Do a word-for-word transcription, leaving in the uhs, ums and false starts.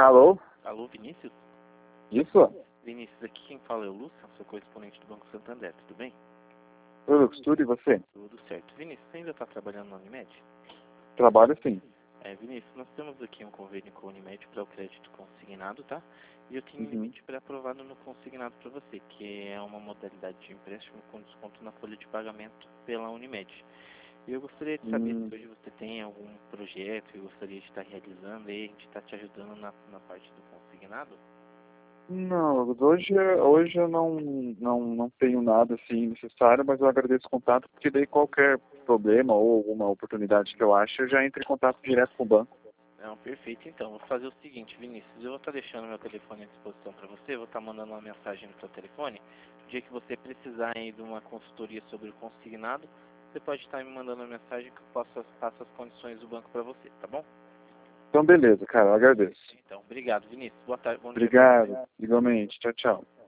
Alô? Alô, Vinícius? Isso? Vinícius, aqui quem fala é o Lúcio, sou correspondente do Banco Santander, tudo bem? Oi, Lucas, tudo e você? Tudo certo. Vinícius, você ainda está trabalhando na Unimed? Trabalho sim. É, Vinícius, nós temos aqui um convênio com a Unimed para o crédito consignado, tá? E eu tenho um Uhum. limite pré-aprovado no consignado para você, que é uma modalidade de empréstimo com desconto na folha de pagamento pela Unimed. E eu gostaria de saber Hum, se hoje você tem algum projeto que gostaria de estar realizando e a gente está te ajudando na, na parte do consignado? Não, Lucas, hoje, hoje eu não, não, não tenho nada assim necessário, mas eu agradeço o contato, porque daí qualquer problema ou alguma oportunidade que eu ache, eu já entro em contato direto com o banco. Não, perfeito. Então, vou fazer o seguinte, Vinícius, eu vou estar deixando meu telefone à disposição para você, vou estar mandando uma mensagem no seu telefone. No dia que você precisar aí de uma consultoria sobre o consignado, você pode estar me mandando uma mensagem que eu possa passar as condições do banco para você, tá bom? Então, beleza, cara, eu agradeço. Então, obrigado, Vinícius. Boa tarde, bom dia para você. Obrigado, igualmente. Tchau, tchau.